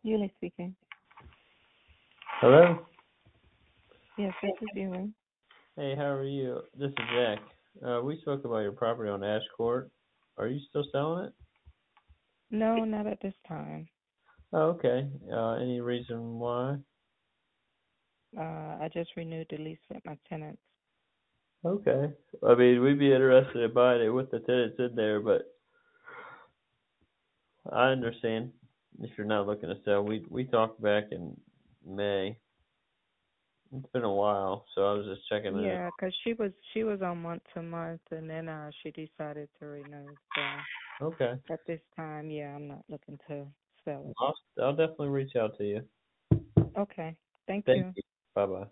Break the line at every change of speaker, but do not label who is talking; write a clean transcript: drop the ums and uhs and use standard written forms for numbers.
Yuli speaking.
Hello?
Yes, this is Yuli.
Hey, how are you? This is Jack. We spoke about your property on Ash Court. Are you still selling it?
No, not at this time.
Oh, okay. Any reason why?
I just renewed the lease with my tenants.
Okay. I mean, we'd be interested in buying it with the tenants in there, but I understand if you're not looking to sell. We talked back in May. It's been a while, so I was just checking in.
Yeah, 'cause she was on month to month, and then she decided to renew. So
Okay.
at this time, yeah, I'm not looking to sell it.
I'll definitely reach out to you.
Okay, thank
Thank
you.
you. Bye bye.